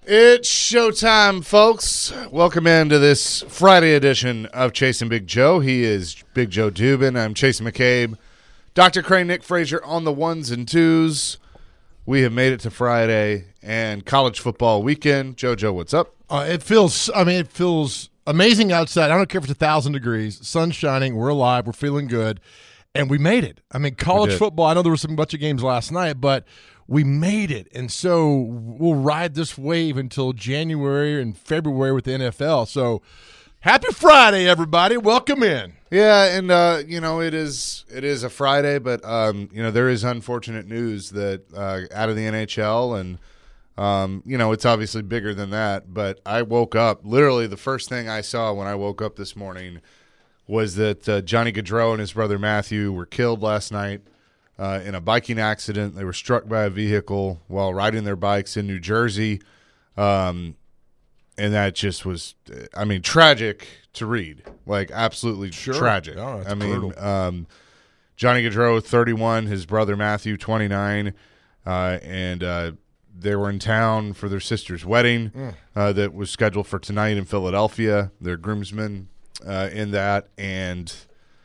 It's showtime, folks. Welcome into this Friday edition of Chasing Big Joe. He is Big Joe Dubin. I'm Chasing McCabe. Dr. Crane, Nick Frazier on the ones and twos. We have made it to Friday and college football weekend. JoJo, what's up? It feels amazing outside. I don't care if it's 1,000 degrees, sun's shining, we're alive, we're feeling good, and we made it. I mean, college football, I know there were some bunch of games last night, but we made it, and so we'll ride this wave until January and February with the NFL. So happy Friday, everybody. Welcome in. Yeah, and, it is a Friday, but, there is unfortunate news that out of the NHL, and, it's obviously bigger than that, but I woke up, literally the first thing I saw when I woke up this morning was that Johnny Gaudreau and his brother Matthew were killed last night in a biking accident. They were struck by a vehicle while riding their bikes in New Jersey, and that just was, tragic to read, like absolutely tragic. Oh, brutal. Johnny Gaudreau, 31, his brother Matthew, 29, and they were in town for their sister's wedding that was scheduled for tonight in Philadelphia. Their groomsmen in that, and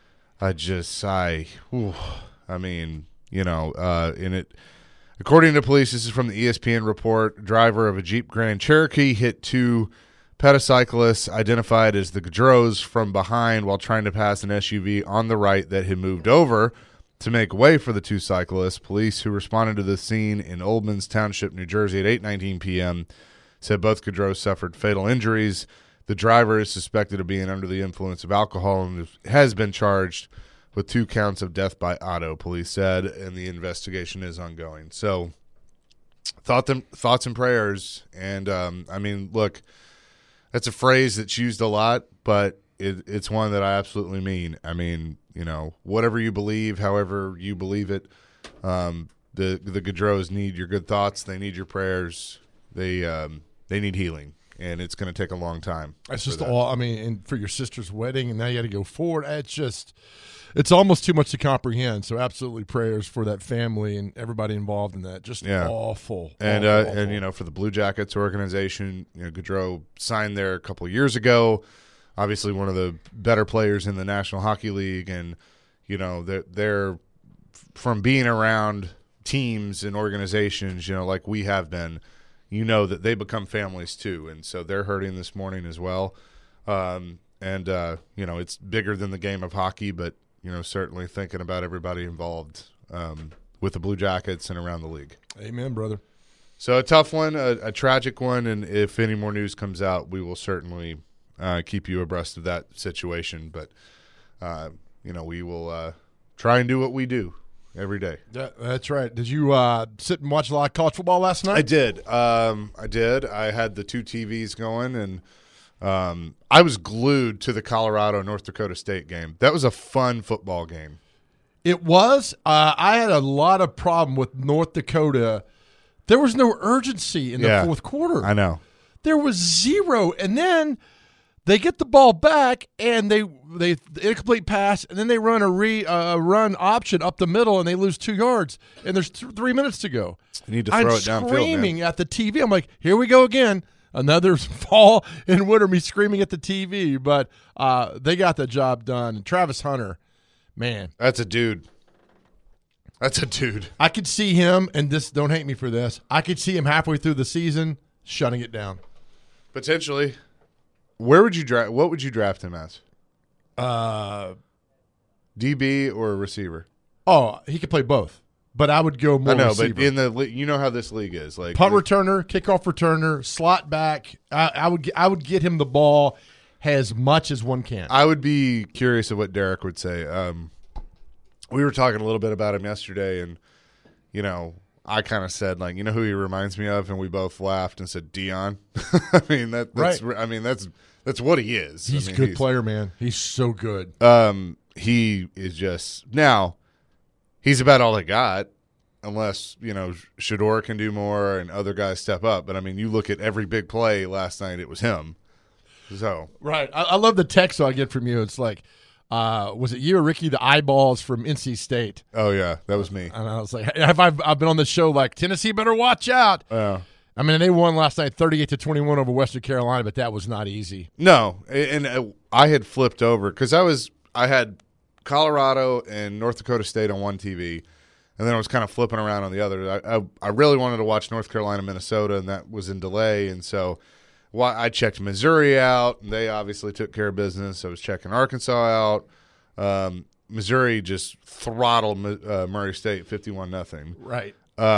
in it, according to police, this is from the ESPN report, driver of a Jeep Grand Cherokee hit two petacyclists identified as the Gaudreaus from behind while trying to pass an SUV on the right that had moved over to make way for the two cyclists. Police who responded to the scene in Oldmans Township, New Jersey at 8:19 p.m. said both Gaudreaus suffered fatal injuries. The driver is suspected of being under the influence of alcohol and has been charged with 2 counts of death by auto, police said, and the investigation is ongoing. So thoughts and prayers. And, look, that's a phrase that's used a lot, but it's one that I absolutely mean. Whatever you believe, however you believe it, the Gaudreaus need your good thoughts. They need your prayers. They need healing, and it's going to take a long time. It's just and for your sister's wedding, and now you got to go forward. It's almost too much to comprehend. So absolutely prayers for that family and everybody involved in that. Just awful. And awful. For the Blue Jackets organization, Gaudreau signed there a couple of years ago. Obviously, one of the better players in the National Hockey League, and they're from being around teams and organizations, like we have been, that they become families too, and so they're hurting this morning as well. It's bigger than the game of hockey, but certainly thinking about everybody involved with the Blue Jackets and around the league. Amen, brother. So a tough one, a tragic one, and if any more news comes out, we will certainly keep you abreast of that situation. But, we will try and do what we do every day. Yeah, that's right. Did you sit and watch a lot of college football last night? I did. I had the 2 TVs going, and I was glued to the Colorado-North Dakota State game. That was a fun football game. It was. I had a lot of problem with North Dakota. There was no urgency in the fourth quarter. I know. There was zero, and then they get the ball back, and they incomplete pass, and then they run a run option up the middle, and they lose 2 yards, and there's 3 minutes to go. You need to throw it downfield, I'm screaming at the TV. I'm like, here we go again. Another fall in winter, me screaming at the TV. But they got the job done. And Travis Hunter, man. That's a dude. I could see him, and don't hate me for this, I could see him halfway through the season shutting it down. Potentially. Where would you draft? What would you draft him as? DB or a receiver? Oh, he could play both, but I would go more. I know, receiver. but in the how this league is, like punt returner, kickoff returner, slot back. I would get him the ball as much as one can. I would be curious of what Derek would say. We were talking a little bit about him yesterday, and I kind of said, like, who he reminds me of, and we both laughed and said Dion. That's right. That's what he is. He's a good player, man. He's so good. He is just now. He's about all they got, unless Shedeur can do more and other guys step up. But you look at every big play last night; it was him. So right, I love the text I get from you. It's like, was it you or Ricky, the eyeballs from NC State? Oh yeah, that was me. And I was like, I've been on the show like, Tennessee better watch out. Yeah. I mean, they won last night 38-21 over Western Carolina, but that was not easy. No, and I had flipped over because I had Colorado and North Dakota State on one TV, and then I was kind of flipping around on the other. I really wanted to watch North Carolina, Minnesota, and that was in delay, and so I checked Missouri out, and they obviously took care of business. I was checking Arkansas out. Missouri just throttled Murray State 51-0. Right.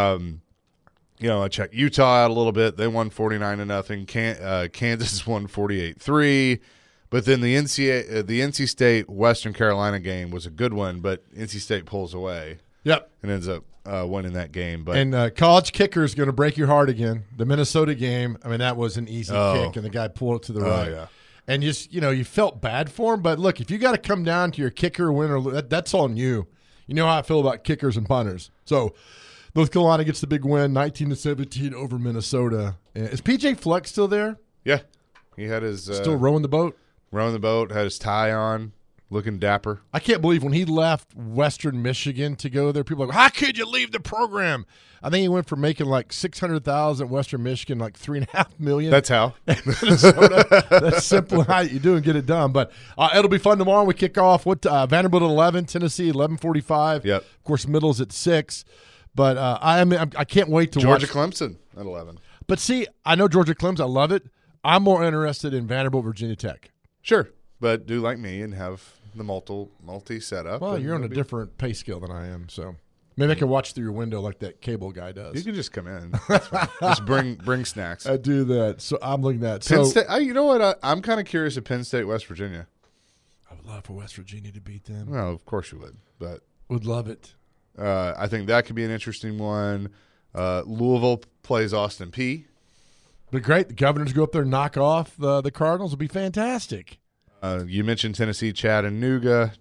I checked Utah out a little bit. They won 49-0. Kansas won 48-3. But then the NC State Western Carolina game was a good one, but NC State pulls away. Yep. And ends up winning that game. But and college kicker is going to break your heart again. The Minnesota game, I mean, that was an easy kick, and the guy pulled it to the right. Yeah. And just, you felt bad for him. But, look, if you got to come down to your kicker win or lose, that's on you. You know how I feel about kickers and punters. So, North Carolina gets the big win, 19-17 over Minnesota. Is PJ Fleck still there? Yeah. He had his still rowing the boat? Rowing the boat, had his tie on, looking dapper. I can't believe when he left Western Michigan to go there, people are like, how could you leave the program? I think he went from making like $600,000 at Western Michigan, like $3.5 million. That's how. Minnesota. That's simple how you do and get it done. But it'll be fun tomorrow. We kick off Vanderbilt at 11, Tennessee 11:45. Yep. Of course, Middle's at 6. But I can't wait to Georgia watch Clemson at 11. But see, I know Georgia Clemson. I love it. I'm more interested in Vanderbilt, Virginia Tech. Sure, but do like me and have the multi setup. Well, you're on a different pay scale than I am, so maybe I can watch through your window like that cable guy does. You can just come in. Just bring snacks. I do that, so I'm looking at Penn State. You know what? I'm kind of curious at Penn State, West Virginia. I would love for West Virginia to beat them. Well, of course you would, but would love it. I think that could be an interesting one. Louisville plays Austin Peay. But great. The Governors go up there and knock off the Cardinals. It'll be fantastic. You mentioned Tennessee, Chattanooga.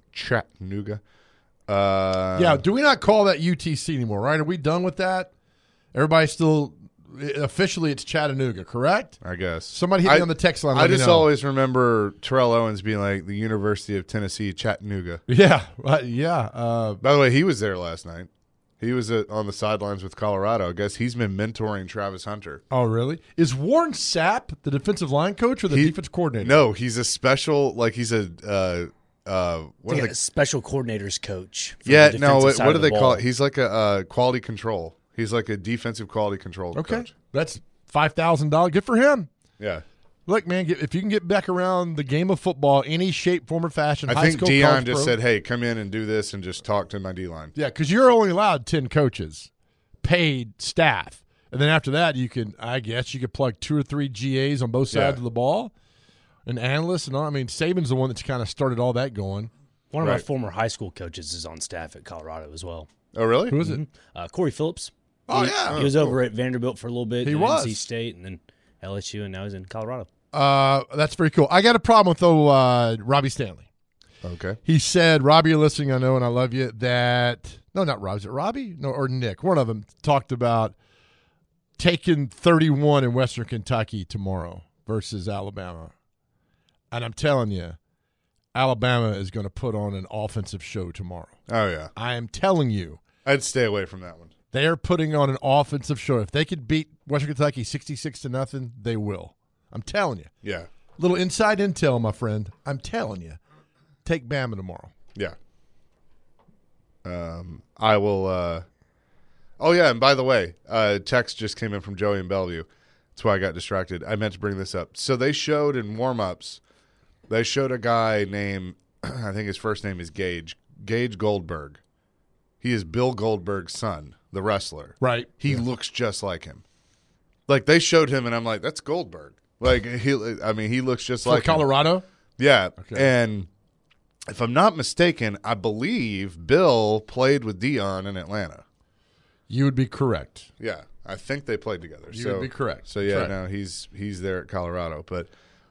Yeah, do we not call that UTC anymore, right? Are we done with that? Everybody still – officially it's Chattanooga, correct? I guess. Somebody hit me on the text line. I just always remember Terrell Owens being like the University of Tennessee, Chattanooga. Yeah, yeah. By the way, he was there last night. He was on the sidelines with Colorado. I guess he's been mentoring Travis Hunter. Oh, really? Is Warren Sapp the defensive line coach or the defense coordinator? No, he's a special, special coordinators coach. Yeah, no, what do they call it? He's like a quality control. He's like a defensive quality control coach. That's $5,000. Good for him. Yeah. Look, man, if you can get back around the game of football, any shape, form, or fashion, I think Deion just said, hey, come in and do this and just talk to my D-line. Yeah, because you're only allowed 10 coaches, paid staff. And then after that, you could plug 2 or 3 GAs on both sides of the ball, and analysts and all. I mean, Saban's the one that's kind of started all that going. One of my former high school coaches is on staff at Colorado as well. Oh, really? Who is it? Corey Phillips. Oh, yeah. He was over at Vanderbilt for a little bit. He was. NC State and then LSU, and now he's in Colorado. That's very cool. I got a problem with Robbie Stanley. Okay. He said, Robbie, you're listening, I know, and I love you, no, not Robbie. Is it Robbie? No, or Nick. One of them talked about taking 31 in Western Kentucky tomorrow versus Alabama. And I'm telling you, Alabama is going to put on an offensive show tomorrow. Oh, yeah. I am telling you. I'd stay away from that one. They are putting on an offensive show. If they could beat Western Kentucky 66-0, they will. I'm telling you. Yeah. Little inside intel, my friend. I'm telling you. Take Bama tomorrow. Yeah. I will. Oh, yeah. And by the way, text just came in from Joey in Bellevue. That's why I got distracted. I meant to bring this up. So they showed in warm-ups, they showed a guy named, I think his first name is Gage Goldberg. He is Bill Goldberg's son, the wrestler. Right. He looks just like him. Like, they showed him, and I'm like, that's Goldberg. Like, he looks just like Colorado? Him. Yeah. Okay. And if I'm not mistaken, I believe Bill played with Deion in Atlanta. You would be correct. Yeah. I think they played together. You would be correct. So, yeah, now he's there at Colorado. But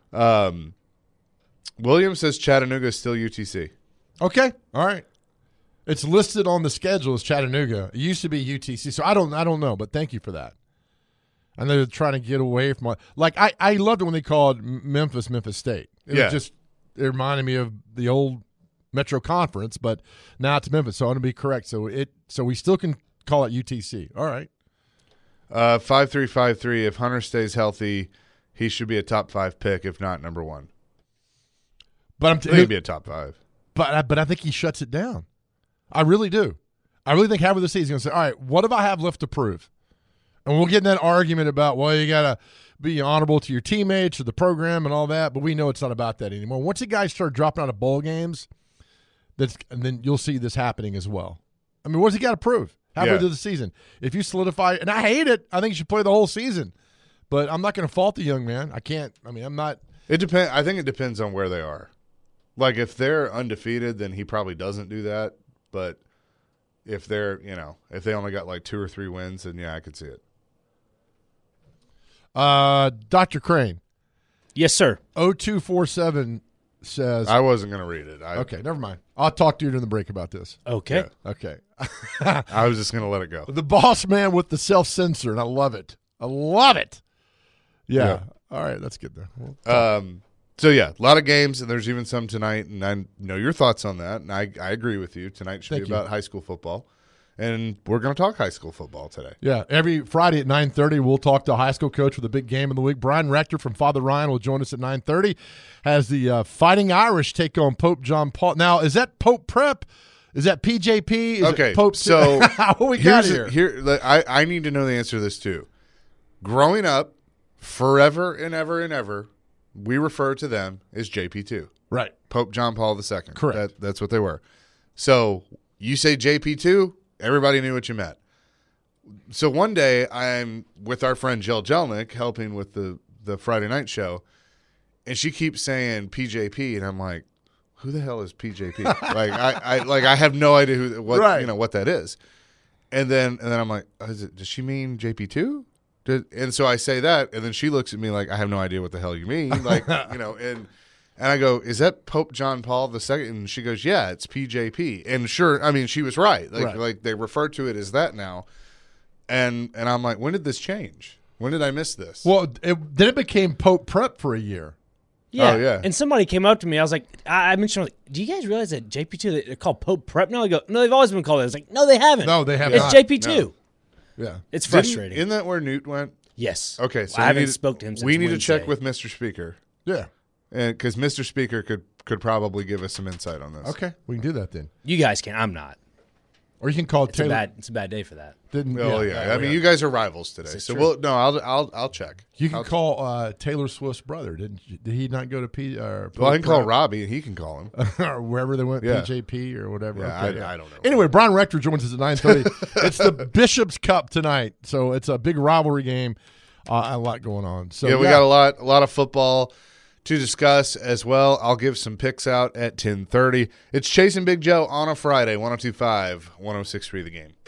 Williams says Chattanooga is still UTC. Okay. All right. It's listed on the schedule as Chattanooga. It used to be UTC, so I don't know, but thank you for that. I know they're trying to get away from I loved it when they called Memphis State. It reminded me of the old Metro Conference, but now it's Memphis, so I'm going to be correct. So we still can call it UTC. All right. 5353. If Hunter stays healthy, he should be a top 5 pick, if not number 1. But Maybe a top 5. But I think he shuts it down. I really do. I really think half of the season he's going to say, all right, what do I have left to prove? And we'll get in that argument about, well, you got to be honorable to your teammates or the program and all that, but we know it's not about that anymore. Once the guys start dropping out of bowl games, and then you'll see this happening as well. I mean, what's he got to prove halfway through the season? If you solidify, and I hate it, I think you should play the whole season. But I'm not going to fault the young man. I can't. I mean, I'm not. It depends. I think it depends on where they are. Like, if they're undefeated, then he probably doesn't do that. But if they're, if they only got like 2 or 3 wins, then I could see it. Dr. Crane. Yes, sir. 0247 says. I wasn't going to read it. Okay, never mind. I'll talk to you during the break about this. Okay. Yeah. Okay. I was just going to let it go. The boss man with the self-censor, and I love it. I love it. Yeah. All right, that's good there. So, a lot of games, and there's even some tonight, and I know your thoughts on that, and I agree with you. Tonight should be about high school football, and we're going to talk high school football today. Yeah, every Friday at 9:30, we'll talk to a high school coach with a big game of the week. Brian Rector from Father Ryan will join us at 9:30 as the Fighting Irish take on Pope John Paul. Now, is that Pope Prep? Is that PJP? Is it Pope? So what we got here? I need to know the answer to this, too. Growing up, forever and ever and ever, we refer to them as JP2. Right. Pope John Paul II. Correct. That's what they were. So you say JP2, everybody knew what you meant. So one day I'm with our friend Jill Jelnick helping with the Friday night show, and she keeps saying PJP, and I'm like, who the hell is PJP? I have no idea what that is. And then I'm like, does she mean JP2? And so I say that, and then she looks at me like, I have no idea what the hell you mean. And I go, is that Pope John Paul II? And she goes, yeah, it's PJP. And sure, I mean, she was right. Like they refer to it as that now. And I'm like, when did this change? When did I miss this? Well, then it became Pope Prep for a year. Yeah. Oh, yeah. And somebody came up to me. I was like, I mentioned, do you guys realize that JP2, they're called Pope Prep now? I go, no, they've always been called that. I was like, no, they haven't. No, they have it's not. JP2. No. Yeah. It's frustrating. Isn't that where Newt went? Yes. Okay, so I haven't spoke to him since we need Wednesday. to check with Mr. Speaker. Yeah. Because Mr. Speaker could probably give us some insight on this. Okay, we can do that then. You guys can. I'm not. Or you can call Taylor. It's a bad day for that. I mean, you guys are rivals today, so I'll check. You can call Taylor Swift's brother. Did he not go to Well, I can call Robbie, and he can call him. or wherever they went, Yeah. PJP or whatever. Yeah, Okay, I don't know. Anyway, Brian Rector joins us at 9:30. It's the Bishop's Cup tonight, so it's a big rivalry game. A lot going on. So we got a lot of football to discuss as well. I'll give some picks out at 10:30. It's Chasing Big Joe on a Friday, 102.5, 106.3 The Game.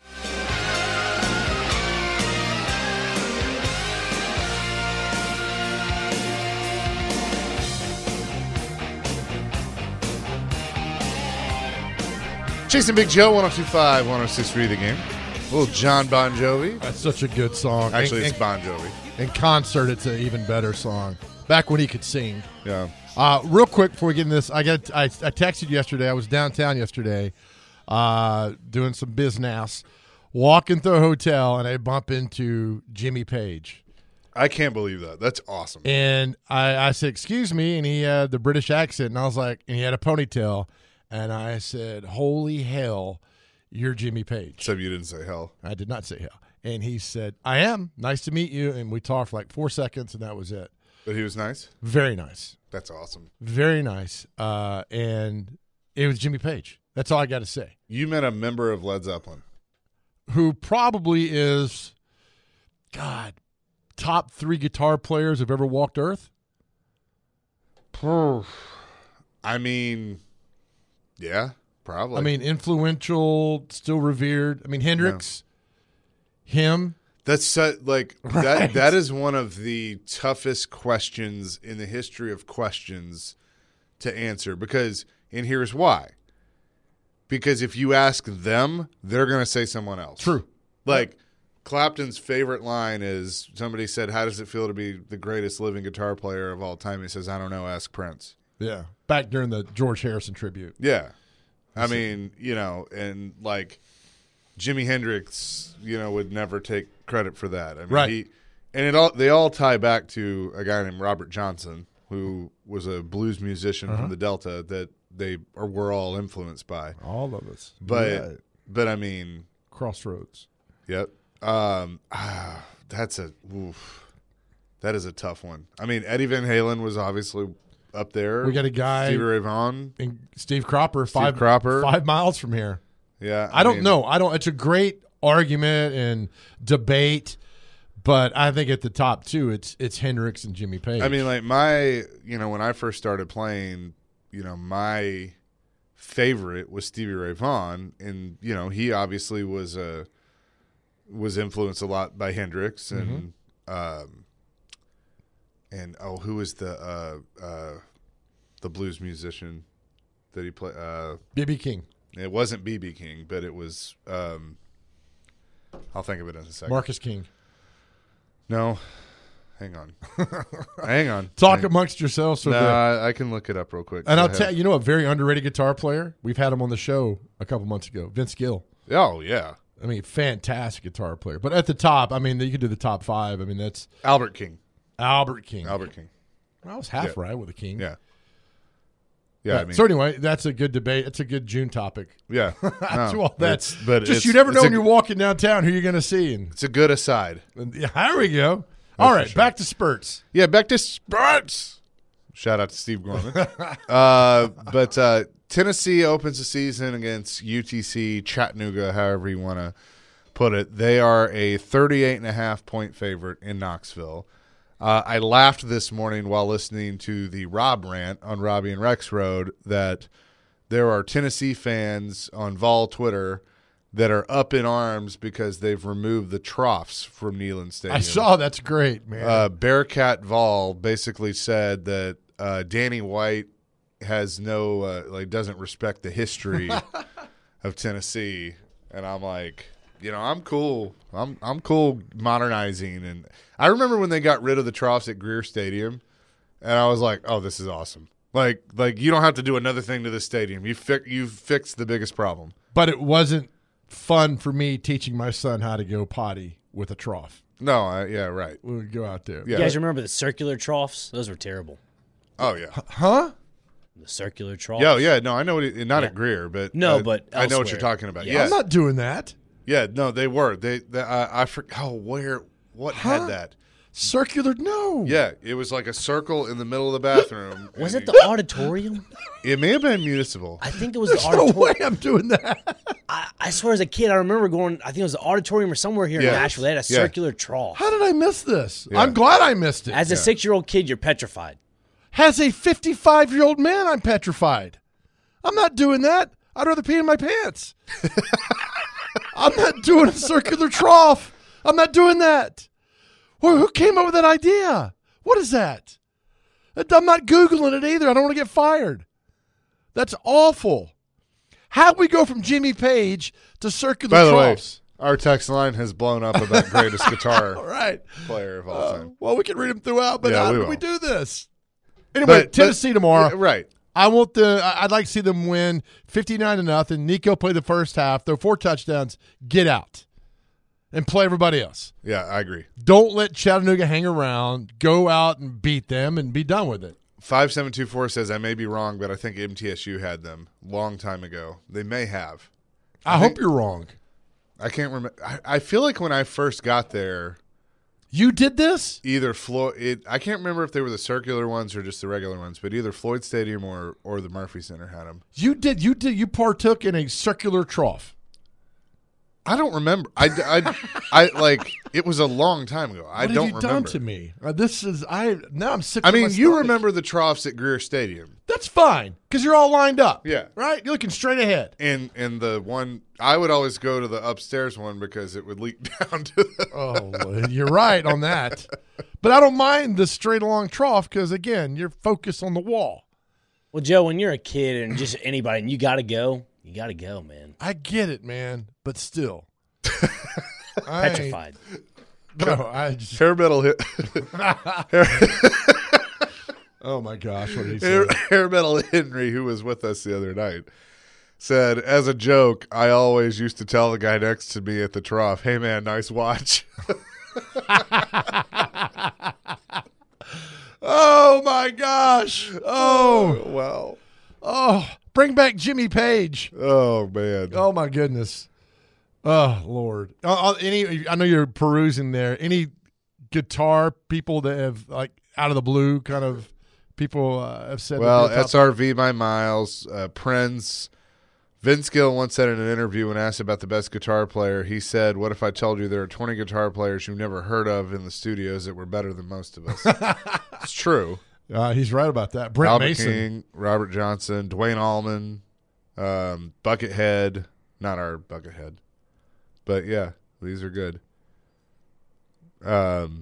Chasing Big Joe, 102.5, 106.3 The Game. A little John Bon Jovi. That's such a good song. Actually, it's Bon Jovi. In concert, it's an even better song. Back when he could sing. Yeah. Real quick before we get into this, I texted you yesterday. I was downtown yesterday doing some business, walking through a hotel, and I bump into Jimmy Page. I can't believe that. That's awesome. And I said, excuse me, and he had the British accent, and I was like, and he had a ponytail, and I said, holy hell, you're Jimmy Page. Except you didn't say hell. I did not say hell. And he said, I am. Nice to meet you. And we talked for like 4 seconds, and that was it. But he was nice? Very nice. That's awesome. Very nice. And it was Jimmy Page. That's all I got to say. You met a member of Led Zeppelin. Who probably is, God, top 3 guitar players have ever walked Earth? I mean, yeah, probably. I mean, influential, still revered. I mean, Hendrix, him. That's like Right. that is one of the toughest questions in the history of questions to answer and here's why. Because if you ask them, they're going to say someone else. True. Like Clapton's favorite line is somebody said, "How does it feel to be the greatest living guitar player of all time?" He says, "I don't know, ask Prince." Yeah. Back during the George Harrison tribute. Yeah. I mean, and like Jimi Hendrix, would never take credit for that. I mean, Right. they all tie back to a guy named Robert Johnson, who was a blues musician from the Delta that we're all influenced by. All of us. But I mean, Crossroads. yep. That is a tough one. I mean, Eddie Van Halen was obviously up there. We got a guy, Stevie Ray Vaughan. and Steve Cropper, 5 miles from here. Yeah, I don't know. It's a great argument and debate, but I think at the top two, it's Hendrix and Jimmy Page. I mean, like when I first started playing, my favorite was Stevie Ray Vaughan, and he obviously was influenced a lot by Hendrix and who was the blues musician that he played? B.B. King. It wasn't B.B. King, but it was. I'll think of it in a second. Marcus King. No, hang on, hang on. Talk amongst yourselves. I can look it up real quick. And I'll tell you, a very underrated guitar player. We've had him on the show a couple months ago. Vince Gill. Oh yeah. I mean, fantastic guitar player. But at the top, I mean, you could do the top 5. I mean, that's Albert King. Albert King. Albert King. I was half right with the King. Yeah. Yeah. I mean, so anyway, that's a good debate. It's a good June topic. Yeah. Do all that. But you never know when you're walking downtown who you're going to see. And it's a good aside. Here we go. All right, back to spurts. Yeah, back to spurts. Shout out to Steve Gorman. But Tennessee opens the season against UTC, Chattanooga, however you want to put it. They are a 38.5-point favorite in Knoxville. I laughed this morning while listening to the Rob rant on Robbie and Rex Road that there are Tennessee fans on Vol Twitter that are up in arms because they've removed the troughs from Neyland Stadium. I saw. That's great, man. Bearcat Vol basically said that Danny White has doesn't respect the history of Tennessee, and I'm like, I'm cool. I'm cool modernizing, and I remember when they got rid of the troughs at Greer Stadium, and I was like, oh, this is awesome. Like you don't have to do another thing to this stadium. You fixed the biggest problem. But it wasn't fun for me teaching my son how to go potty with a trough. No, yeah, right. We would go out there. Yeah. You guys remember the circular troughs? Those were terrible. Oh yeah. Huh? The circular troughs. Yeah. No, I know not at Greer, but but I know what elsewhere. you're talking about. Yeah. Yeah. I'm not doing that. Yeah, no, they were. I forgot. What had that? Circular? No. Yeah, it was like a circle in the middle of the bathroom. Was it the auditorium? It may have been municipal. I think it was There's the no auditorium. way I'm doing that. I swear, as a kid, I remember going. I think it was the auditorium or somewhere here in Nashville. They had a circular trough. How did I miss this? Yeah. I'm glad I missed it. As a 6-year-old kid, you're petrified. As a 55-year-old man, I'm petrified. I'm not doing that. I'd rather pee in my pants. I'm not doing a circular trough. I'm not doing that. Well, who came up with that idea? What is that? I'm not Googling it either. I don't want to get fired. That's awful. How'd we go from Jimmy Page to circular By the troughs? way, our text line has blown up about greatest guitar All right. player of all time. Well, we can read them throughout, but Yeah, how we did will. we do this? Anyway, Tennessee tomorrow. Yeah, right. I'd like to see them win 59-0. Nico play the first half, throw 4 touchdowns, get out, and play everybody else. Yeah, I agree. Don't let Chattanooga hang around. Go out and beat them and be done with it. 5724 says, I may be wrong, but I think MTSU had them long time ago. They may have. I hope you're wrong. I can't remember. I feel like when I first got there, You did this? either Floyd. I can't remember if they were the circular ones or just the regular ones, but either Floyd Stadium or the Murphy Center had them. You did. You partook in a circular trough. I don't remember. I like it was a long time ago. I What don't have you remember. done to me? Now I'm sick. I to my mean, you stomach. remember the troughs at Greer Stadium, That's fine because you're all lined up. Yeah. right. You're looking straight ahead. and the one I would always go to the upstairs one because it would leak down to the. Oh, you're right on that. But I don't mind the straight along trough because again, you're focused on the wall. Well, Joe, when you're a kid and just anybody, and you got to go, man. I get it, man, but still, Petrified. No, I just. Hair metal hit. Oh my gosh, what did he say? Hair metal Henry, who was with us the other night, said, as a joke, I always used to tell the guy next to me at the trough, "Hey man, nice watch." Oh my gosh! Oh Well. oh! Bring back Jimmy Page! Oh man. Oh my goodness! Oh Lord! I know you're perusing there. Any guitar people that have like out of the blue kind of people have said? Well, that SRV by Miles, Prince. Vince Gill once said in an interview when asked about the best guitar player, he said, "What if I told you there are 20 guitar players you've never heard of in the studios that were better than most of us?" It's true. he's right about that. Brent Albert Mason. King, Robert Johnson, Dwayne Allman, Buckethead, not our Buckethead, but yeah, these are good. Okay,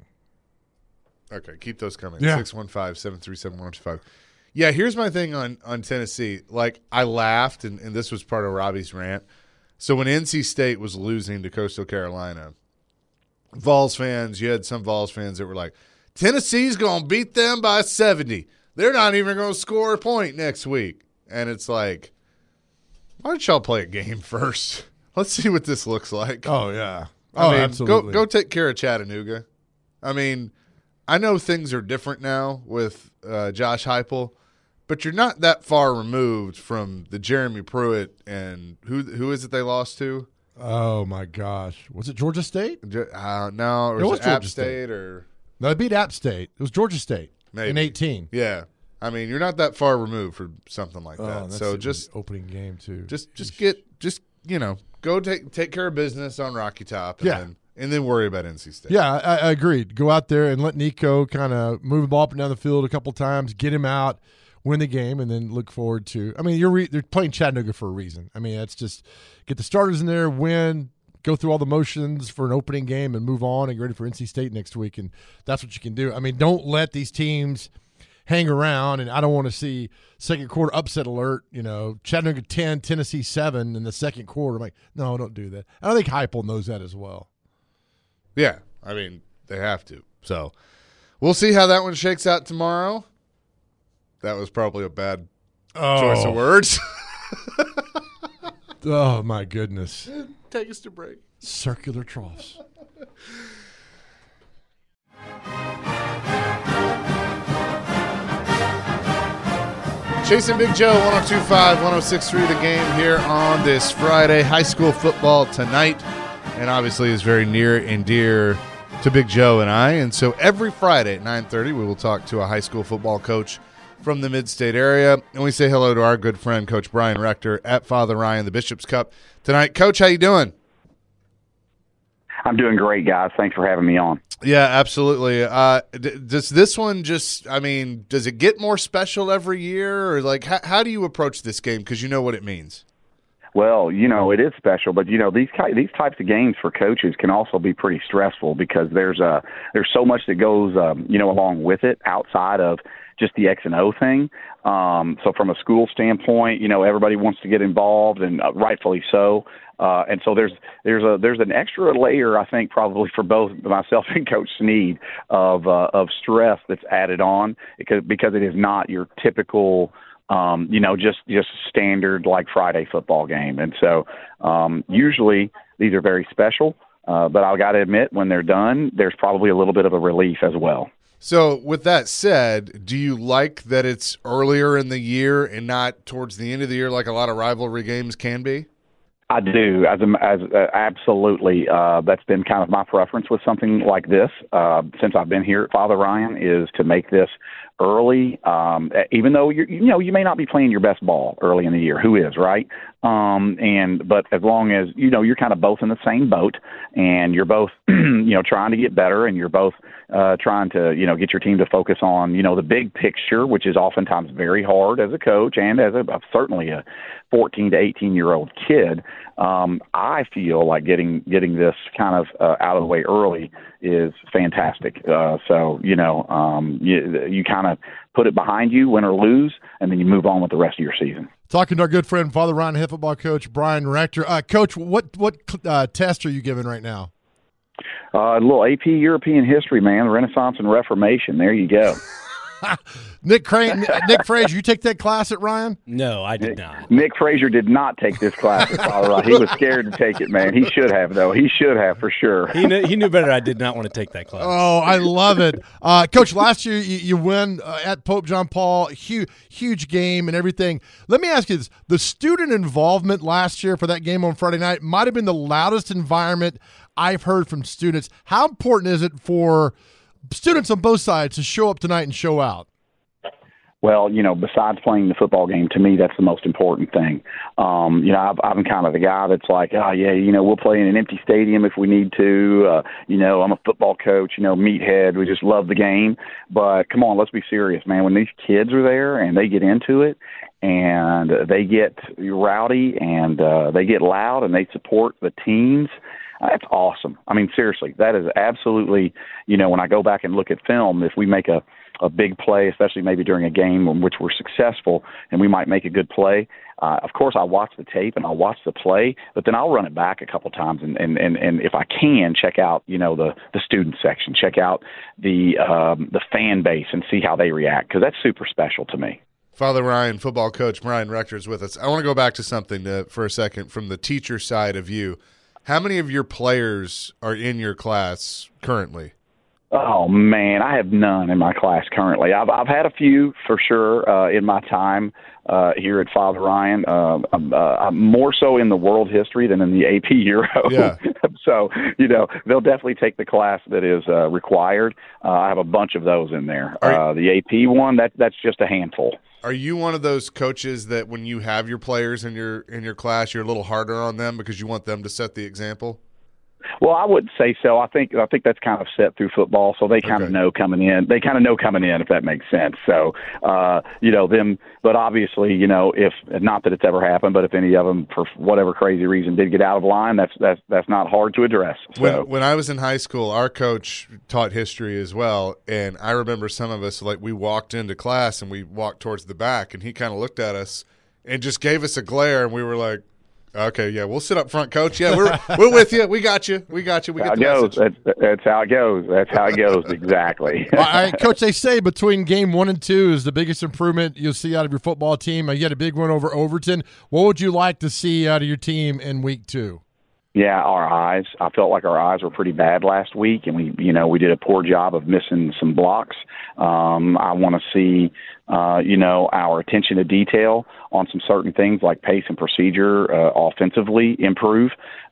keep those coming. Yeah. 615-737-125. Yeah, here's my thing on Tennessee. Like, I laughed, and this was part of Robbie's rant. So when NC State was losing to Coastal Carolina, Vols fans, you had some Vols fans that were like, Tennessee's going to beat them by 70. They're not even going to score a point next week. And it's like, why don't y'all play a game first? Let's see what this looks like. Oh yeah. I mean, absolutely. Go take care of Chattanooga. I mean, I know things are different now with Josh Heupel, but you're not that far removed from the Jeremy Pruitt and who is it they lost to? Oh my gosh, was it Georgia State? No, or It was was it App Georgia State State. or No, they beat App State. It was Georgia State Maybe. in 18. yeah. I mean, you're not that far removed from something like that. That's So the just opening game too. go take care of business on Rocky Top and Yeah. then worry about NC State. Yeah, I agreed. Go out there and let Nico kind of move the ball up and down the field a couple times, get him out, win the game, and then look forward to. I mean, they're playing Chattanooga for a reason. I mean, that's just get the starters in there, win, go through all the motions for an opening game, and move on and get ready for NC State next week. And that's what you can do. I mean, don't let these teams hang around. And I don't want to see second quarter upset alert. Chattanooga 10, Tennessee 7 in the second quarter. I'm like, no, don't do that. I don't think Heupel knows that as well. Yeah, I mean, they have to. So we'll see how that one shakes out tomorrow. That was probably a bad choice of words. Oh, my goodness. Take us to break. Circular troughs. Chasing Big Joe, 102.5, 106.3 The Game here on this Friday. High school football tonight, and obviously is very near and dear to Big Joe and I. And so every Friday at 9:30, we will talk to a high school football coach from the mid-state area. And we say hello to our good friend, Coach Brian Rector at Father Ryan, the Bishop's Cup tonight. Coach, how you doing? I'm doing great, guys. Thanks for having me on. Yeah, absolutely. Does this one does it get more special every year? Or like, how do you approach this game? Because you know what it means. Well, it is special, but these types of games for coaches can also be pretty stressful because there's so much that goes along with it outside of just the X and O thing. So from a school standpoint, everybody wants to get involved, and rightfully so. And so there's an extra layer, I think, probably for both myself and Coach Sneed of stress that's added on because it is not your typical just standard like Friday football game. And so usually these are very special, but I got to admit when they're done, there's probably a little bit of a relief as well. So with that said, do you like that it's earlier in the year and not towards the end of the year like a lot of rivalry games can be? I do, absolutely. That's been kind of my preference with something like this since I've been here at Father Ryan is to make this early, even though you may not be playing your best ball early in the year. Who is, right? But as long as you're kind of both in the same boat, and you're both trying to get better, and you're both trying to get your team to focus on the big picture, which is oftentimes very hard as a coach and as certainly a 14 to 18-year-old kid. I feel like getting this kind of out of the way early is fantastic. So you kind of put it behind you, win or lose, and then you move on with the rest of your season. Talking to our good friend, Father Ryan head football coach Brian Rector. Coach, what test are you giving right now? A little AP European history, man. Renaissance and Reformation. There you go. Nick Frazier, you take that class at Ryan? No, I did not. Nick Frazier did not take this class at Colorado. He was scared to take it, man. He should have, though. He should have, for sure. He knew better. I did not want to take that class. Oh, I love it. Coach, last year you win at Pope John Paul, huge game and everything. Let me ask you this. The student involvement last year for that game on Friday night might have been the loudest environment I've heard from students. How important is it for students on both sides to show up tonight and show out? Well, besides playing the football game, to me, that's the most important thing. I'm kind of the guy that's like, we'll play in an empty stadium if we need to. I'm a football coach, meathead. We just love the game. But come on, let's be serious, man. When these kids are there and they get into it and they get rowdy and they get loud and they support the teams, that's awesome. I mean, seriously, that is absolutely, when I go back and look at film, if we make a big play, especially maybe during a game in which we're successful and we might make a good play, of course, I'll watch the tape and I'll watch the play, but then I'll run it back a couple times and if I can, check out, the student section, check out the fan base and see how they react, because that's super special to me. Father Ryan, football coach Ryan Rector is with us. I want to go back to something for a second from the teacher side of you. How many of your players are in your class currently? Oh, man, I have none in my class currently. I've had a few for sure in my time here at Father Ryan. I'm more so in the world history than in the AP Euro. Yeah. So, they'll definitely take the class that is required. I have a bunch of those in there. The AP one, that's just a handful. Are you one of those coaches that when you have your players in your class, you're a little harder on them because you want them to set the example? Well, I wouldn't say so. I think that's kind of set through football, so they kind of know coming in. They kind of know coming in, if that makes sense. So, them. But obviously, if not that it's ever happened, but if any of them, for whatever crazy reason, did get out of line, that's not hard to address. So. When I was in high school, our coach taught history as well, and I remember some of us, like, we walked into class and we walked towards the back, and he kind of looked at us and just gave us a glare, and we were like, okay, yeah, we'll sit up front, Coach. Yeah, we're with you. We got you. We get the message. That's how it goes. That's how it goes. Exactly. All right, Coach, they say between game 1 and 2 is the biggest improvement you'll see out of your football team. You had a big one over Overton. What would you like to see out of your team in week 2? Yeah, our eyes. I felt like our eyes were pretty bad last week, and we did a poor job of missing some blocks. I want to see, our attention to detail on some certain things like pace and procedure offensively improve.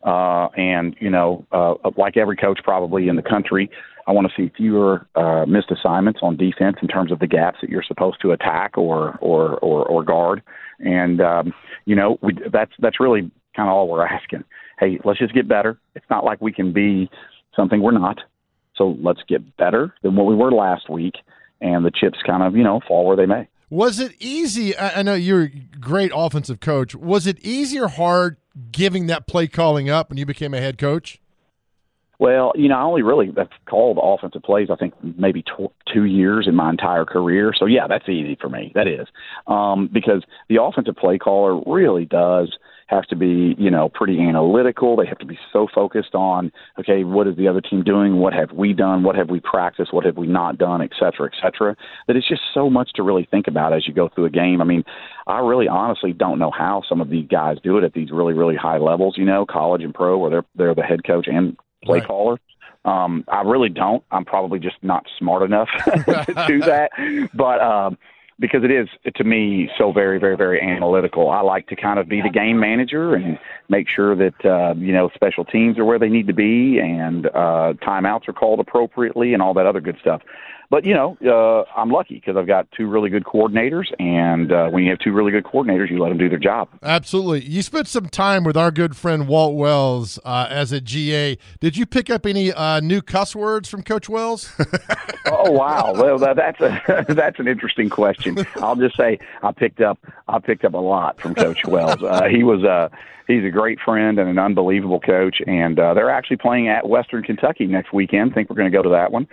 Like every coach probably in the country, I want to see fewer missed assignments on defense in terms of the gaps that you're supposed to attack or guard. And, that's really kind of all we're asking. Hey, let's just get better. It's not like we can be something we're not. So let's get better than what we were last week, and the chips kind of, fall where they may. Was it easy? I know you're a great offensive coach. Was it easy or hard giving that play calling up when you became a head coach? Well, I only really have called offensive plays, I think, maybe 2 years in my entire career. So, yeah, that's easy for me. That is. Because the offensive play caller really does have to be, pretty analytical. They have to be so focused on, okay, what is the other team doing? What have we done? What have we practiced? What have we not done, et cetera, that it's just so much to really think about as you go through a game. I mean, I really honestly don't know how some of these guys do it at these really, really high levels, college and pro, where they're the head coach and play caller. I really don't. I'm probably just not smart enough to do that. But because it is, to me, so very, very, very analytical. I like to kind of be the game manager and make sure that, special teams are where they need to be and timeouts are called appropriately and all that other good stuff. But, I'm lucky because I've got 2 really good coordinators, and when you have 2 really good coordinators, you let them do their job. Absolutely. You spent some time with our good friend Walt Wells as a GA. Did you pick up any new cuss words from Coach Wells? Oh, wow. Well, that's an interesting question. I'll just say I picked up a lot from Coach Wells. He's a great friend and an unbelievable coach, and they're actually playing at Western Kentucky next weekend. I think we're going to go to that one.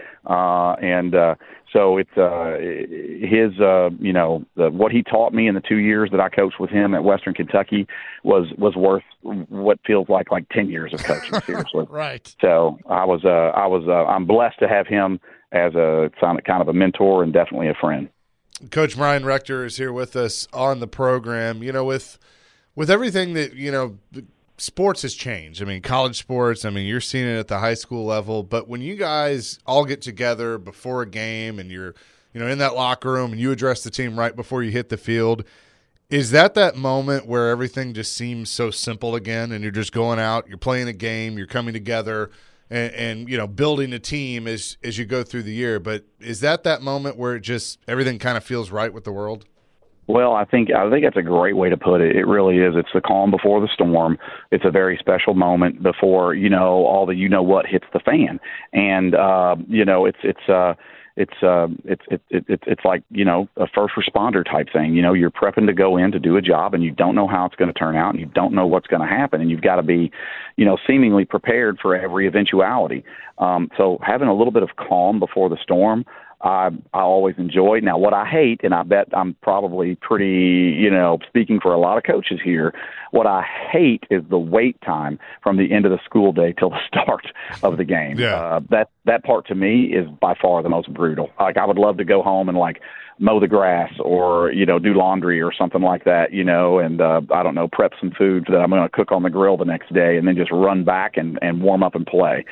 So it's his, what he taught me in the 2 years that I coached with him at Western Kentucky was worth what feels like 10 years of coaching, seriously. Right. So I'm blessed to have him as a kind of a mentor and definitely a friend. Coach Brian Rector is here with us on the program. You know, with everything that, you know, sports has changed. I mean, college sports, I mean, you're seeing it at the high school level, but when you guys all get together before a game and you're, you know, in that locker room and you address the team right before you hit the field, is that moment where everything just seems so simple again and you're just going out, you're playing a game, you're coming together and you know, building a team as you go through the year? But is that moment where it just everything kind of feels right with the world? Well, I think that's a great way to put it. It really is. It's the calm before the storm. It's a very special moment before, you know, all the what hits the fan. And you know, it's like, you know, a first responder type thing. You know, you're prepping to go in to do a job and you don't know how it's going to turn out and you don't know what's going to happen, and you've got to be, you know, seemingly prepared for every eventuality. So having a little bit of calm before the storm, I always enjoy. Now, what I hate, and I bet I'm probably pretty, you know, speaking for a lot of coaches here, what I hate is the wait time from the end of the school day till the start of the game. Yeah. That part to me is by far the most brutal. Like, I would love to go home and like mow the grass or, you know, do laundry or something like that, you know, and I don't know, prep some food that I'm going to cook on the grill the next day and then just run back and warm up and play.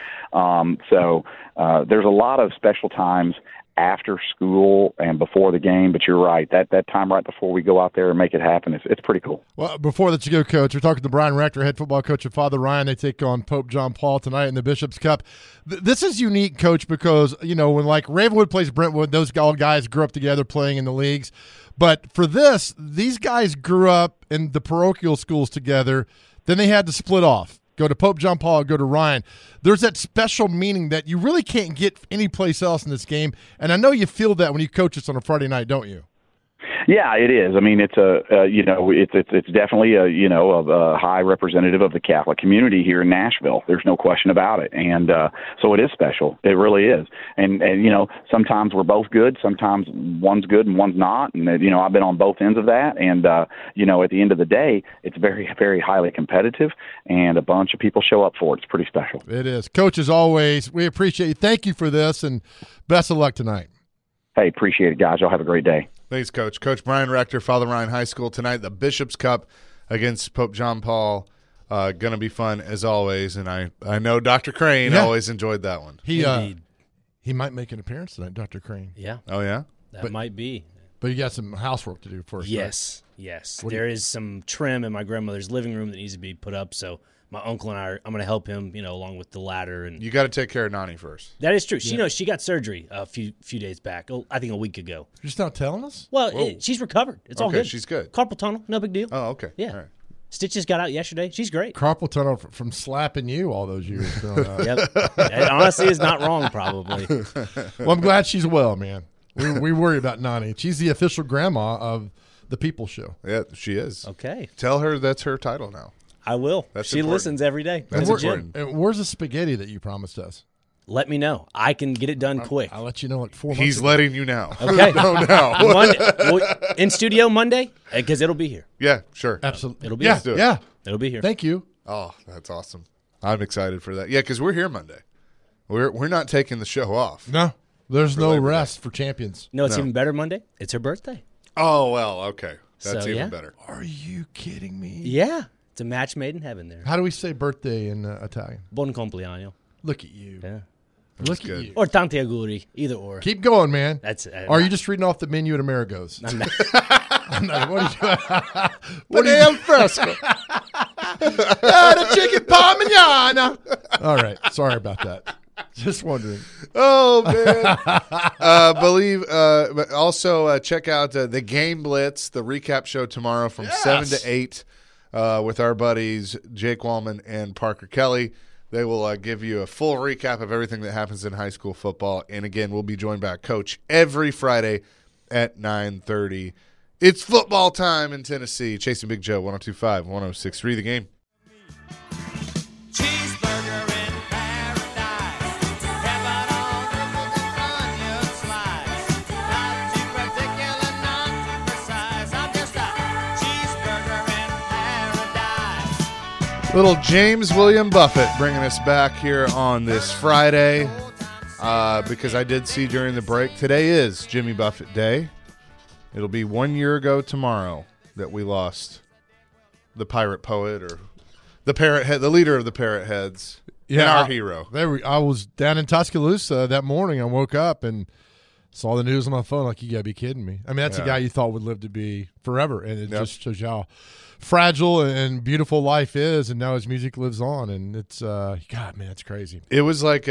So there's a lot of special times after school and before the game, but you're right, that time right before we go out there and make it happen, it's pretty cool. Well, before that you go, Coach, we're talking to Brian Rector, head football coach of Father Ryan. They take on Pope John Paul tonight in the Bishop's Cup. This is unique, Coach, because, you know, when like Ravenwood plays Brentwood, those all guys grew up together playing in the leagues. But for this, these guys grew up in the parochial schools together. Then they had to split off. Go to Pope John Paul, go to Ryan. There's that special meaning that you really can't get anyplace else in this game. And I know you feel that when you coach us on a Friday night, don't you? Yeah, it is. I mean, it's you know, it's definitely a, you know, a high representative of the Catholic community here in Nashville. There's no question about it. And so it is special. It really is. And you know, sometimes we're both good. Sometimes one's good and one's not. And you know, I've been on both ends of that. And you know, at the end of the day, it's very, very highly competitive, and a bunch of people show up for it. It's pretty special. It is. Coach, as always, we appreciate you. Thank you for this, and best of luck tonight. Hey, appreciate it, guys. Y'all have a great day. Thanks, Coach. Coach Brian Rector, Father Ryan High School tonight, the Bishop's Cup against Pope John Paul. Going to be fun as always, and I know Dr. Crane always enjoyed that one. He might make an appearance tonight, Dr. Crane. Yeah. Oh, yeah? That might be. But you got some housework to do first. Yes, right? yes. There is some trim in my grandmother's living room that needs to be put up, so my uncle and I'm going to help him, you know, along with the ladder. And you got to take care of Nani first. That is true. She knows she got surgery a few days back. I think a week ago. You're just not telling us? Well, she's recovered. It's all good. She's good. Carpal tunnel, no big deal. Oh, okay. Yeah. All right. Stitches got out yesterday. She's great. Carpal tunnel from slapping you all those years growing up. Yep. It honestly is not wrong, probably. Well, I'm glad she's well, man. We worry about Nani. She's the official grandma of the People Show. Yeah, she is. Okay. Tell her that's her title now. I will. That's she important. listens every day. That's important. And where's the spaghetti that you promised us? Let me know. I can get it done quick. I'll let you know like 4 months He's ago. letting you know. Okay. No. Monday, in studio Monday, because it'll be here. Yeah, sure. Absolutely. It'll be yeah, here. do it. yeah. It'll be here. Thank you. Oh, that's awesome. I'm excited for that. Yeah, because we're here Monday. We're not taking the show off. No, there's no Labor Day. rest for champions. No, it's No. even better Monday. It's her birthday. Oh, well, okay. That's So, even yeah. better. Are you kidding me? Yeah. It's a match made in heaven there. How do we say birthday in Italian? Buon compleanno. Look at you. Yeah. Look at good. you. Or tanti auguri. Either or. Keep going, man. That's Are you just reading off the menu at Amerigo's? I'm not- What are you What al fresco? the chicken parmigiana. All right. Sorry about that. Just wondering. Oh, man. But also check out the Game Blitz, the recap show tomorrow from 7 to 8 with our buddies Jake Wallman and Parker Kelly. They will give you a full recap of everything that happens in high school football. And, again, we'll be joined by a coach every Friday at 9:30. It's football time in Tennessee. Chasing Big Joe, 102.5, 106.3 The Game. Cheeseburger in paradise. Heaven on earth with a onion slice. Not too particular, not too precise. I'm just a cheeseburger in paradise. Little James William Buffett bringing us back here on this Friday. because I did see during the break, today is Jimmy Buffett Day. It'll be 1 year ago tomorrow that we lost the pirate poet, or the parrot head, the leader of the parrot heads, and our hero. I was down in Tuscaloosa that morning. I woke up and saw the news on my phone. Like, you gotta be kidding me. I mean, that's a guy you thought would live to be forever, and it just shows you how fragile and beautiful life is. And now his music lives on, and it's God, man, it's crazy. It was like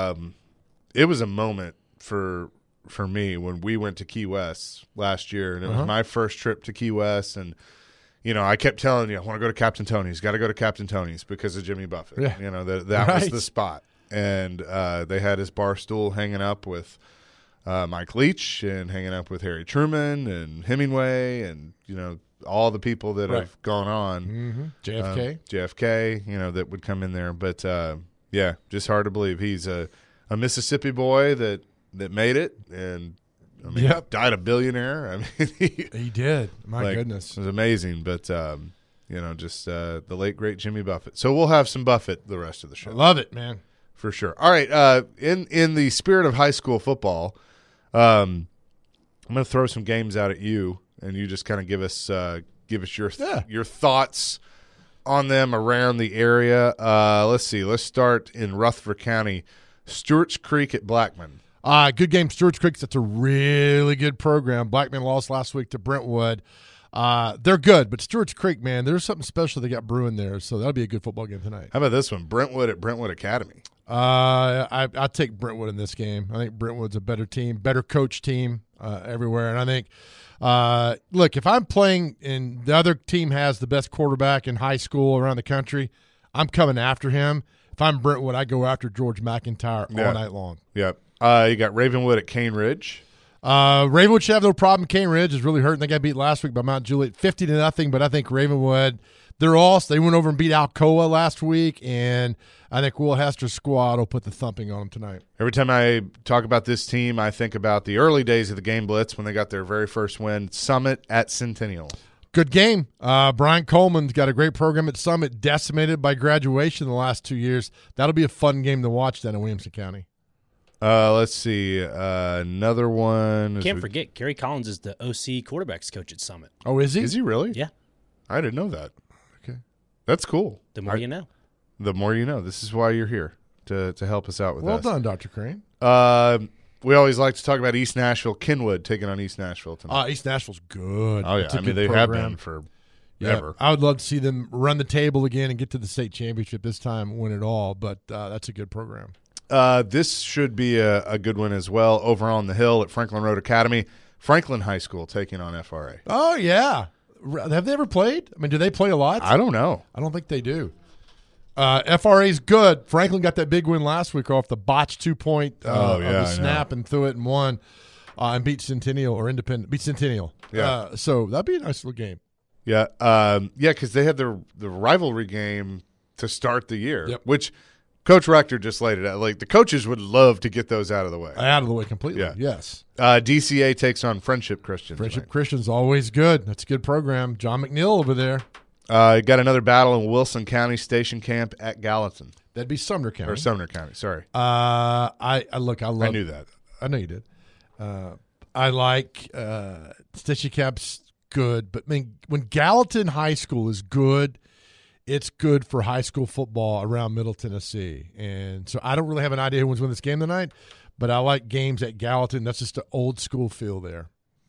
it was a moment for me when we went to Key West last year, and it was my first trip to Key West, and I kept telling you, I want to go to Captain Tony's, got to go to Captain Tony's because of Jimmy Buffett. Yeah. That was the spot, and they had his bar stool hanging up with Mike Leach and hanging up with Harry Truman and Hemingway, and all the people that have gone on, JFK, that would come in there, but just hard to believe he's a Mississippi boy that made it, and died a billionaire. I mean, he did. My goodness, it was amazing. But just the late great Jimmy Buffett. So we'll have some Buffett the rest of the show. I love it, man, for sure. All right, in the spirit of high school football, I'm going to throw some games out at you, and you just kind of give us your thoughts on them around the area. Let's see. Let's start in Rutherford County. Stewart's Creek at Blackman. Good game. Stewart's Creek, that's a really good program. Blackman lost last week to Brentwood. They're good, but Stewart's Creek, man, there's something special they got brewing there, so that'll be a good football game tonight. How about this one? Brentwood at Brentwood Academy. I'll take Brentwood in this game. I think Brentwood's a better team, better coach team everywhere. And I think, look, if I'm playing and the other team has the best quarterback in high school around the country, I'm coming after him. If I'm Brentwood, I go after George McIntyre all night long. Yep. You got Ravenwood at Cane Ridge. Ravenwood should have no problem. Cane Ridge is really hurting. They got beat last week by Mount Juliet 50-0, but I think Ravenwood, they went over and beat Alcoa last week, and I think Will Hester's squad will put the thumping on them tonight. Every time I talk about this team, I think about the early days of the Game Blitz when they got their very first win, Summit at Centennial. Good game. Brian Coleman's got a great program at Summit, decimated by graduation the last 2 years. That'll be a fun game to watch then in Williamson County. Let's see. Another one. Can't forget, Gary Collins is the OC quarterbacks coach at Summit. Oh, is he? Is he really? Yeah. I didn't know that. Okay. That's cool. The more you know. The more you know. This is why you're here, to help us out with Well us. done, Dr. Crane. We always like to talk about East Nashville. Kenwood taking on East Nashville tonight. East Nashville's good. Oh, yeah. It's a I mean, good they program. have been for Yeah, ever. I would love to see them run the table again and get to the state championship this time, win it all, but that's a good program. This should be a good one as well. Over on the hill at Franklin Road Academy, Franklin High School taking on FRA. Oh, yeah. Have they ever played? I mean, do they play a lot? I don't know. I don't think they do. FRA's good. Franklin got that big win last week off the botched 2-point of the snap and threw it and won and beat Centennial or Independent. Beat Centennial. Yeah. So that'd be a nice little game. Yeah, because they had the rivalry game to start the year, which Coach Rector just laid it out. Like, the coaches would love to get those out of the way. Out of the way completely, Yeah. yes. DCA takes on Friendship Christian. Friendship Christian's always good. That's a good program. John McNeil over there. Got another battle in Wilson County Station Camp at Gallatin. That'd be Sumner County. Or Sumner County, sorry. I love. I knew that. I know you did. I like Station Camp's good, but I mean, when Gallatin High School is good, it's good for high school football around Middle Tennessee. And so I don't really have an idea who wins this game tonight, but I like games at Gallatin. That's just an old school feel there.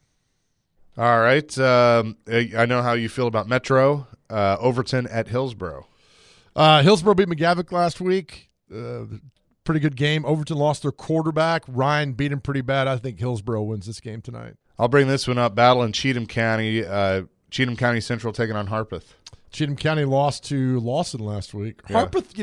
All right. I know how you feel about Metro. Overton at Hillsboro. Hillsboro beat McGavick last week. Pretty good game. Overton lost their quarterback. Ryan beat him pretty bad. I think Hillsboro wins this game tonight. I'll bring this one up. Battle in Cheatham County. Cheatham County Central taking on Harpeth. Cheatham County lost to Lawson last week. Yeah. Harpeth,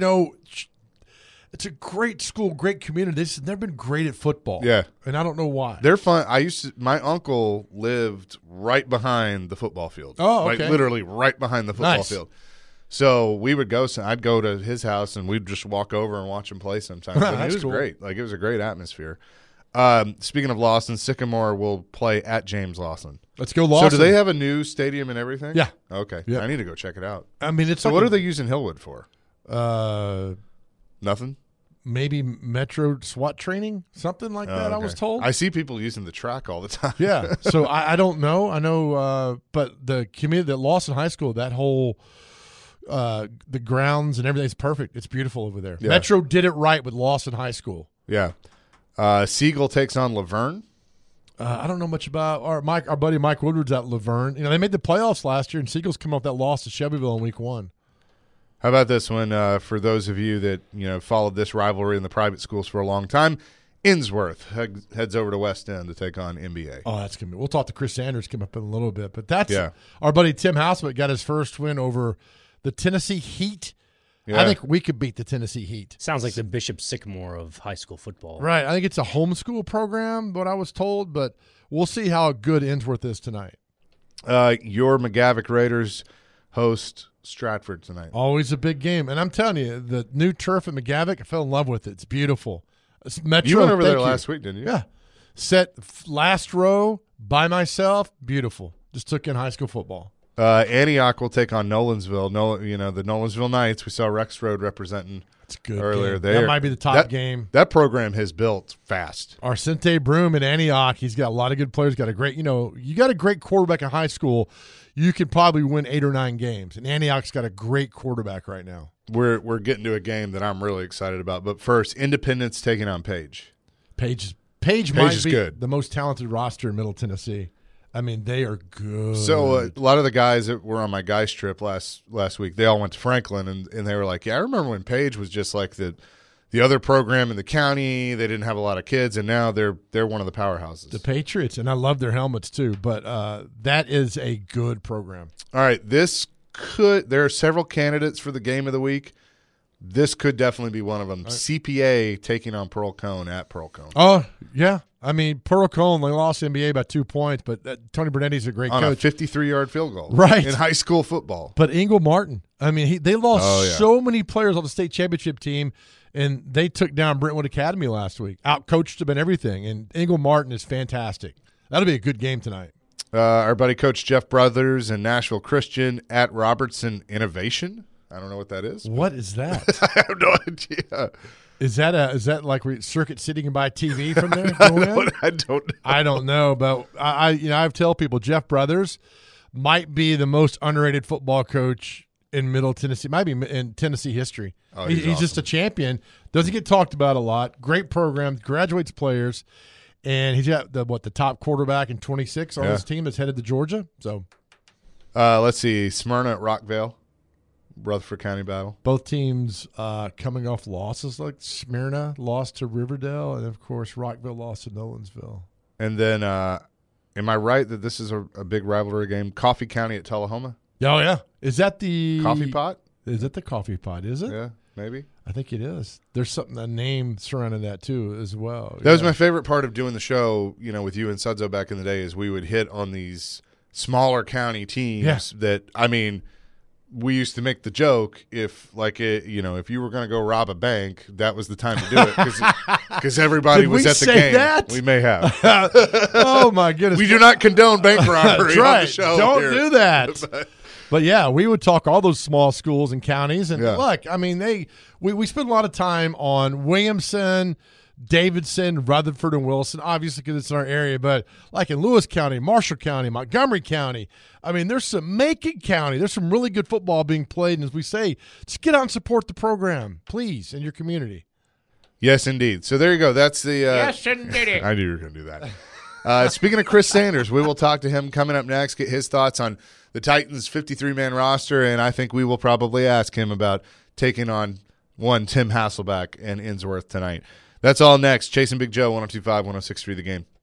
it's a great school, great community. They've never been great at football. Yeah. And I don't know why. They're fun. My uncle lived right behind the football field. Oh, okay. Like literally right behind the football Nice. field. So we would go. I'd go to his house and we'd just walk over and watch him play sometimes. And That's it was cool. great. Like, it was a great atmosphere. Speaking of Lawson, Sycamore will play at James Lawson. Let's go Lawson. So do they have a new stadium and everything? Yeah. Okay. Yeah. I need to go check it out. I mean, it's So like what are they using Hillwood for? Uh, Nothing? maybe Metro SWAT training, something like that. I was told. I see people using the track all the time. Yeah, so I don't know. I know, but the community that Lawson High School, that whole the grounds and everything's perfect. It's beautiful over there. Yeah. Metro did it right with Lawson High School. Yeah. Siegel takes on Laverne. I don't know much about our buddy Mike Woodward's at Laverne. They made the playoffs last year, and Siegel's come off that loss to Shelbyville in week 1. How about this one for those of you that followed this rivalry in the private schools for a long time? Innsworth heads over to West End to take on NBA. Oh, that's gonna be. We'll talk to Chris Sanders come up in a little bit, but that's Yeah. our buddy Tim Houseman got his first win over the Tennessee Heat. Yeah. I think we could beat the Tennessee Heat. Sounds like the Bishop Sycamore of high school football. Right. I think it's a homeschool program, what I was told, but we'll see how good Innsworth is tonight. Your McGavick Raiders host Stratford tonight. Always a big game. And I'm telling you, the new turf at McGavick, I fell in love with it. It's beautiful. It's Metro, You went over there thank you. last week, didn't you? Yeah. Set last row by myself. Beautiful. Just took in high school football. Antioch will take on Nolensville. The Nolensville Knights. We saw Rex Road representing It's a good earlier game. there. That might be the top game. That program has built fast. Arcente Broom in Antioch, he's got a lot of good players. Got a great, you got a great quarterback in high school, you could probably win 8 or 9 games. And Antioch's got a great quarterback right now. We're getting to a game that I'm really excited about. But first, Independence taking on Page. Page is might be good. the most talented roster in Middle Tennessee. I mean, they are good. So a lot of the guys that were on my guys trip last week, they all went to Franklin, and they were like, yeah, I remember when Page was just like the other program in the county. They didn't have a lot of kids, and now they're one of the powerhouses. The Patriots, and I love their helmets too, but that is a good program. All right, there are several candidates for the game of the week. This could definitely be one of them. CPA taking on Pearl Cone at Pearl Cone. Oh, yeah. I mean, Pearl Cone, they lost NBA by 2 points, but Tony Burnetti's a great On coach. a 53-yard field goal. Right. In high school football. But Ingle Martin, I mean, they lost Oh, yeah. so many players on the state championship team, and they took down Brentwood Academy last week, outcoached them and everything. And Ingle Martin is fantastic. That'll be a good game tonight. Our buddy Coach Jeff Brothers and Nashville Christian at Robertson Innovation. I don't know what that is. What is that? I have no idea. Is that like Circuit City can buy TV from there? I don't know. I don't know, but I tell people Jeff Brothers might be the most underrated football coach in Middle Tennessee, might be in Tennessee history. Oh, he's just awesome. a champion. Doesn't get talked about a lot. Great program, graduates players, and he's got the top quarterback in 26 on his team that's headed to Georgia. So let's see, Smyrna at Rockvale, Rutherford County battle. both teams coming off losses, like Smyrna lost to Riverdale, and of course Rockville lost to Nolensville. And then, am I right that this is a big rivalry game? Coffee County at Tullahoma. Oh yeah, is that the Coffee Pot? Is it the Coffee Pot? Is it? Yeah, maybe. I think it is. There's a name surrounding that too as well. That was my favorite part of doing the show, with you and Sudzo back in the day, is we would hit on these smaller county teams that, I mean, we used to make the joke if you were going to go rob a bank, that was the time to do it because everybody Did was we at the say game. that? We may have. Oh my goodness. We do not condone bank robbery That's on right. the show. Don't here. do that. But yeah, we would talk all those small schools and counties, and look, I mean, we spend a lot of time on Williamson, Davidson, Rutherford, and Wilson, obviously because it's in our area, but like in Lewis County, Marshall County, Montgomery County, I mean, there's some Macon County, there's some really good football being played, and as we say, just get out and support the program, please, in your community. Yes, indeed. So there you go. That's the. Yes, indeed. I knew you were going to do that. Speaking of Chris Sanders, we will talk to him coming up next, get his thoughts on the Titans' 53-man roster, and I think we will probably ask him about taking on Tim Hasselback and Innsworth tonight. That's all next. Chasing Big Joe, 102.5, 106.3 The Game.